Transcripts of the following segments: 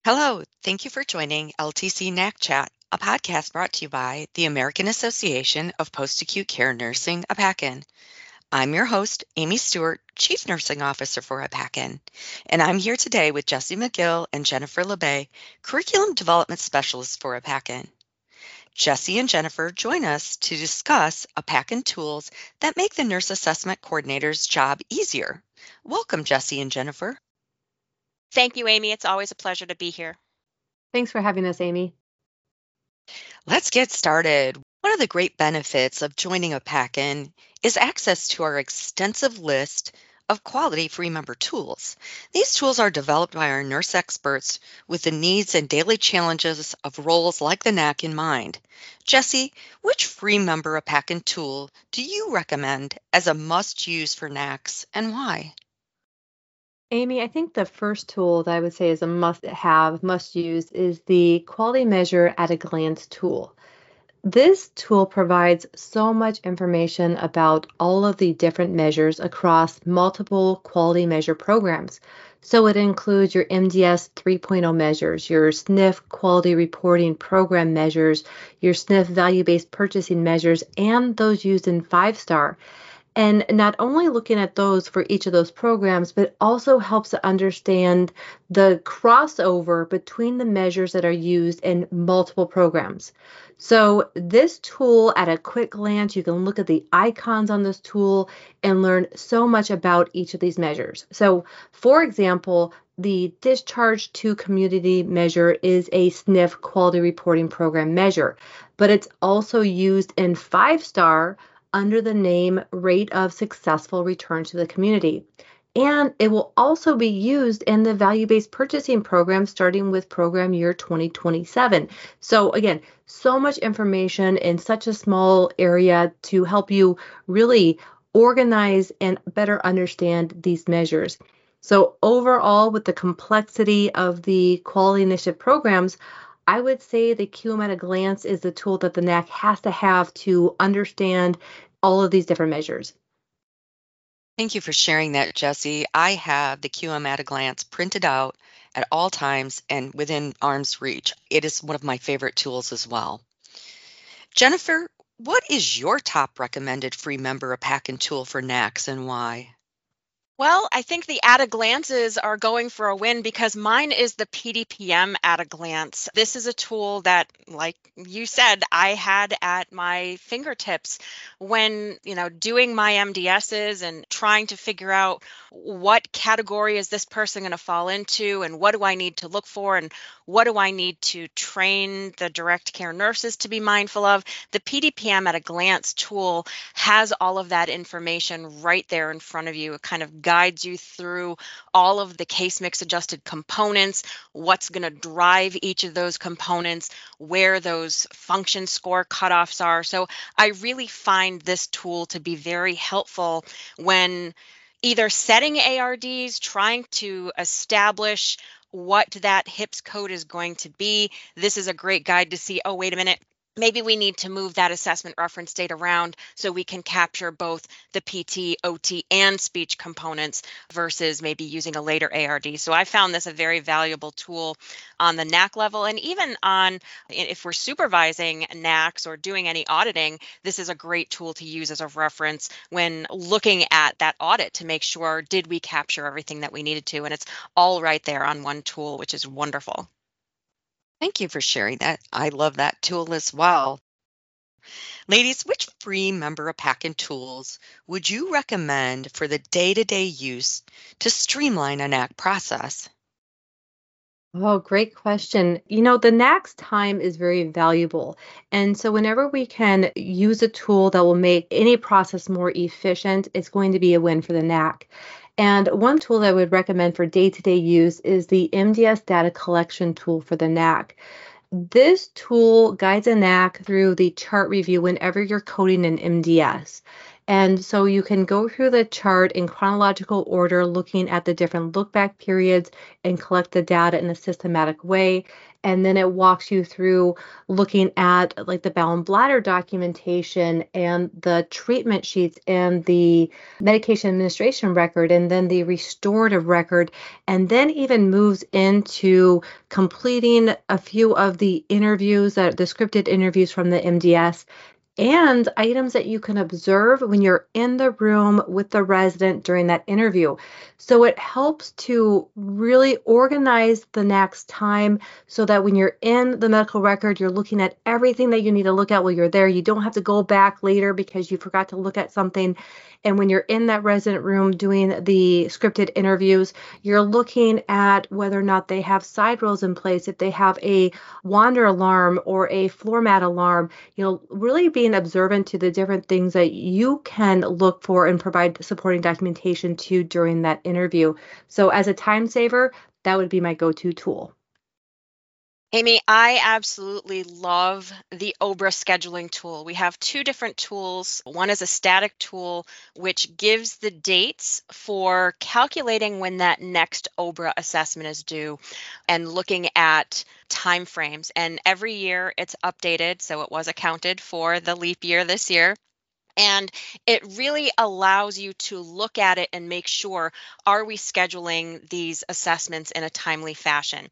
Hello, thank you for joining LTC NAC Chat, a podcast brought to you by the American Association of Post-Acute Care Nursing, APACN. I'm your host, Amy Stewart, Chief Nursing Officer for APACN, and I'm here today with Jesse McGill and Jennifer LeBay, Curriculum Development Specialists for APACN. Jesse and Jennifer join us to discuss APACN tools that make the nurse assessment coordinator's job easier. Welcome, Jesse and Jennifer. Thank you, Amy. It's always a pleasure to be here. Thanks for having us, Amy. Let's get started. One of the great benefits of joining APACN is access to our extensive list of quality free member tools. These tools are developed by our nurse experts with the needs and daily challenges of roles like the NAC in mind. Jesse, which free member APACN tool do you recommend as a must-use for NACs and why? Amy, I think the first tool that I would say is a must-have, must-use is the Quality Measure at a Glance tool. This tool provides so much information about all of the different measures across multiple quality measure programs. So it includes your MDS 3.0 measures, your SNF quality reporting program measures, your SNF value-based purchasing measures, and those used in 5-star. And not only looking at those for each of those programs, but also helps to understand the crossover between the measures that are used in multiple programs. So this tool, at a quick glance, you can look at the icons on this tool and learn so much about each of these measures. So for example, the discharge to community measure is a SNF quality reporting program measure, but it's also used in 5-star under the name Rate of Successful Return to the Community. And it will also be used in the value-based purchasing program starting with program year 2027. So again, so much information in such a small area to help you really organize and better understand these measures. So overall, with the complexity of the quality initiative programs, I would say the QM at a glance is the tool that the NAC has to have to understand all of these different measures. Thank you for sharing that, Jesse. I have the QM at a glance printed out at all times and within arm's reach. It is one of my favorite tools as well. Jennifer, what is your top recommended free member APACN tool for NACs and why? Well, I think the at a glances are going for a win because mine is the PDPM at a glance. This is a tool that, like you said, I had at my fingertips when, doing my MDSs and trying to figure out what category is this person going to fall into and what do I need to look for and what do I need to train the direct care nurses to be mindful of. The PDPM at a glance tool has all of that information right there in front of you. It kind of guides you through all of the case mix adjusted components, what's going to drive each of those components, where those function score cutoffs are. So I really find this tool to be very helpful when either setting ARDs, trying to establish what that HIPS code is going to be. This is a great guide to see, oh, wait a minute, maybe we need to move that assessment reference date around so we can capture both the PT, OT, and speech components versus maybe using a later ARD. So I found this a very valuable tool on the NAC level. And even on, if we're supervising NACs or doing any auditing, this is a great tool to use as a reference when looking at that audit to make sure, did we capture everything that we needed to? And it's all right there on one tool, which is wonderful. Thank you for sharing that. I love that tool as well. Ladies, which free member APACN tools would you recommend for the day-to-day use to streamline a NAC process? Oh, great question. The NAC's time is very valuable. And so whenever we can use a tool that will make any process more efficient, it's going to be a win for the NAC. And one tool that I would recommend for day-to-day use is the MDS data collection tool for the NAC. This tool guides a NAC through the chart review whenever you're coding an MDS. And so you can go through the chart in chronological order, looking at the different look back periods and collect the data in a systematic way. And then it walks you through looking at like the bowel and bladder documentation and the treatment sheets and the medication administration record and then the restorative record, and then even moves into completing a few of the interviews, the scripted interviews from the MDS, and items that you can observe when you're in the room with the resident during that interview. So it helps to really organize the next time so that when you're in the medical record, you're looking at everything that you need to look at while you're there. You don't have to go back later because you forgot to look at something. And when you're in that resident room doing the scripted interviews, you're looking at whether or not they have side rows in place, if they have a wander alarm or a floor mat alarm, really being observant to the different things that you can look for and provide supporting documentation to during that interview. So as a time saver, that would be my go-to tool. Amy, I absolutely love the OBRA scheduling tool. We have two different tools. One is a static tool, which gives the dates for calculating when that next OBRA assessment is due and looking at timeframes. And every year it's updated, so it was accounted for the leap year this year. And it really allows you to look at it and make sure, are we scheduling these assessments in a timely fashion?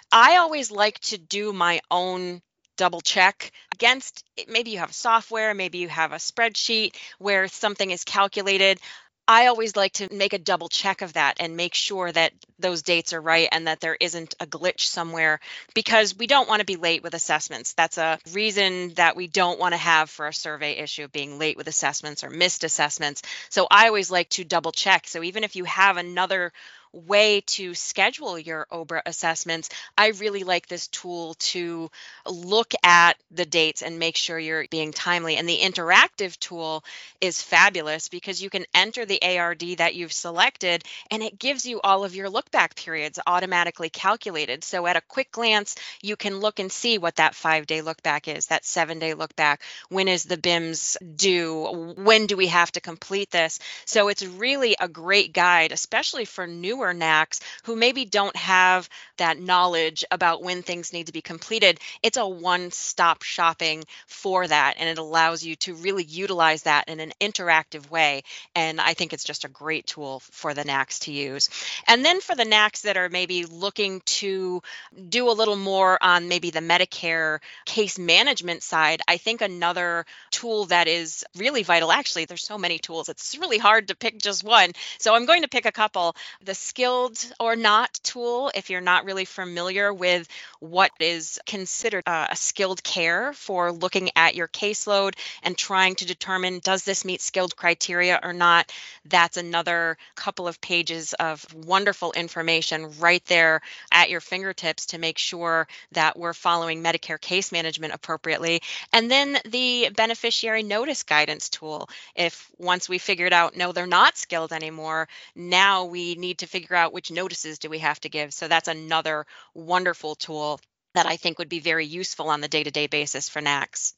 I always like to do my own double check against, maybe you have software, maybe you have a spreadsheet where something is calculated. I always like to make a double check of that and make sure that those dates are right and that there isn't a glitch somewhere, because we don't want to be late with assessments. That's a reason that we don't want to have for a survey issue, being late with assessments or missed assessments. So I always like to double check. So even if you have another way to schedule your OBRA assessments, I really like this tool to look at the dates and make sure you're being timely. And the interactive tool is fabulous because you can enter the ARD that you've selected and it gives you all of your look back periods automatically calculated. So at a quick glance, you can look and see what that 5-day look back is, that 7-day look back. When is the BIMS due? When do we have to complete this? So it's really a great guide, especially for newer NACs who maybe don't have that knowledge about when things need to be completed. It's a one-stop shopping for that, and it allows you to really utilize that in an interactive way. And I think it's just a great tool for the NACs to use. And then for the NACs that are maybe looking to do a little more on maybe the Medicare case management side, I think another tool that is really vital, actually, there's so many tools, it's really hard to pick just one. So I'm going to pick a couple. The Skilled or Not tool, if you're not really familiar with what is considered a skilled care for looking at your caseload and trying to determine, does this meet skilled criteria or not? That's another couple of pages of wonderful information right there at your fingertips to make sure that we're following Medicare case management appropriately. And then the beneficiary notice guidance tool. If once we figured out, no, they're not skilled anymore, now we need to figure out which notices do we have to give. So that's another wonderful tool that I think would be very useful on the day-to-day basis for NACs.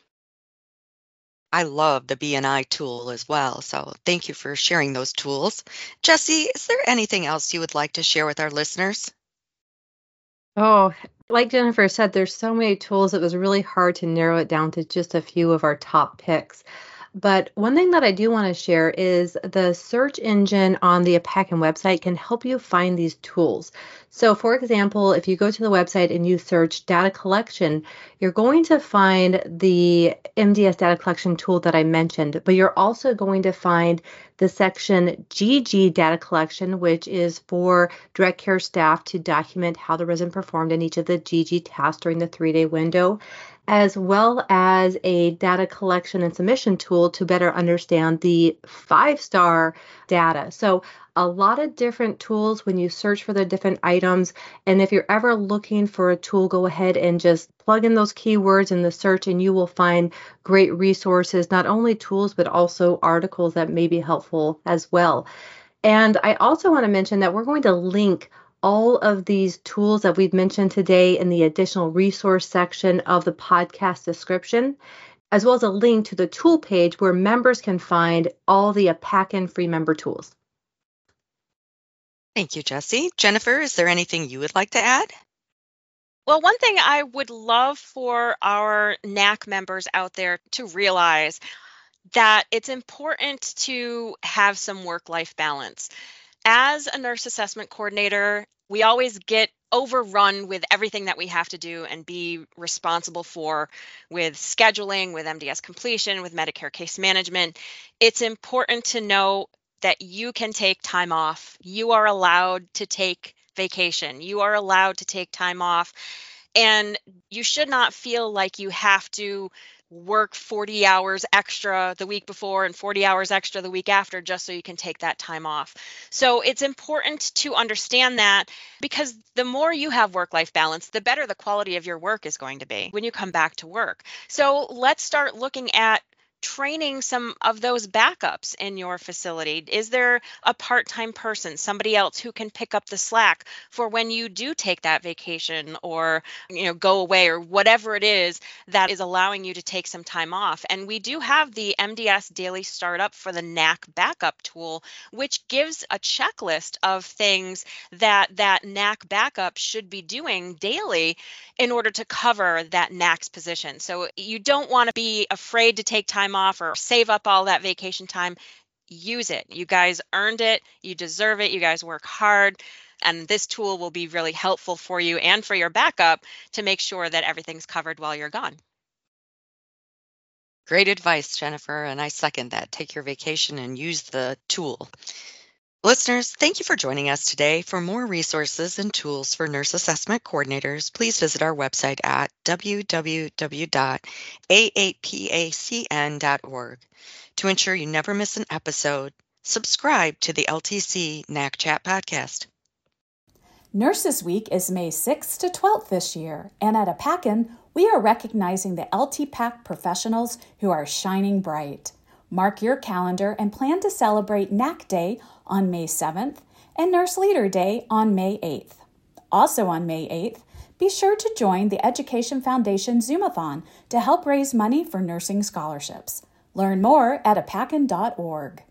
I love the BNI tool as well. So thank you for sharing those tools. Jessie, is there anything else you would like to share with our listeners? Oh, like Jennifer said, there's so many tools, it was really hard to narrow it down to just a few of our top picks. But one thing that I do want to share is the search engine on the APACN website can help you find these tools. So for example, if you go to the website and you search data collection, you're going to find the MDS data collection tool that I mentioned, but you're also going to find the section GG data collection, which is for direct care staff to document how the resident performed in each of the GG tasks during the 3-day window, as well as a data collection and submission tool to better understand the 5-star data. So a lot of different tools when you search for the different items. And if you're ever looking for a tool, go ahead and just plug in those keywords in the search and you will find great resources, not only tools, but also articles that may be helpful as well. And I also want to mention that we're going to link all of these tools that we've mentioned today in the additional resource section of the podcast description. as well as a link to the tool page where members can find all the APACN free member tools. Thank you, Jessie. Jennifer, is there anything you would like to add? Well, one thing I would love for our NAC members out there to realize that it's important to have some work-life balance. As a nurse assessment coordinator, we always get overrun with everything that we have to do and be responsible for with scheduling, with MDS completion, with Medicare case management. It's important to know that you can take time off. You are allowed to take vacation. You are allowed to take time off. And you should not feel like you have to work 40 hours extra the week before and 40 hours extra the week after just so you can take that time off. So it's important to understand that, because the more you have work-life balance, the better the quality of your work is going to be when you come back to work. So let's start looking at training some of those backups in your facility. Is there a part-time person, somebody else who can pick up the slack for when you do take that vacation or go away, or whatever it is that is allowing you to take some time off? And we do have the MDS Daily Startup for the NAC Backup tool, which gives a checklist of things that NAC backup should be doing daily in order to cover that NAC's position. So you don't want to be afraid to take time off or save up all that vacation time. Use it. You guys earned it. You deserve it. You guys work hard. And this tool will be really helpful for you and for your backup to make sure that everything's covered while you're gone. Great advice, Jennifer, and I second that. Take your vacation and use the tool. Listeners, thank you for joining us today. For more resources and tools for nurse assessment coordinators, please visit our website at www.aapacn.org. To ensure you never miss an episode, subscribe to the LTC NAC Chat podcast. Nurses Week is May 6th to 12th this year, and at APACN, we are recognizing the LTPAC professionals who are shining bright. Mark your calendar and plan to celebrate NAC Day on May 7th and Nurse Leader Day on May 8th. Also on May 8th, be sure to join the Education Foundation Zoomathon to help raise money for nursing scholarships. Learn more at apacn.org.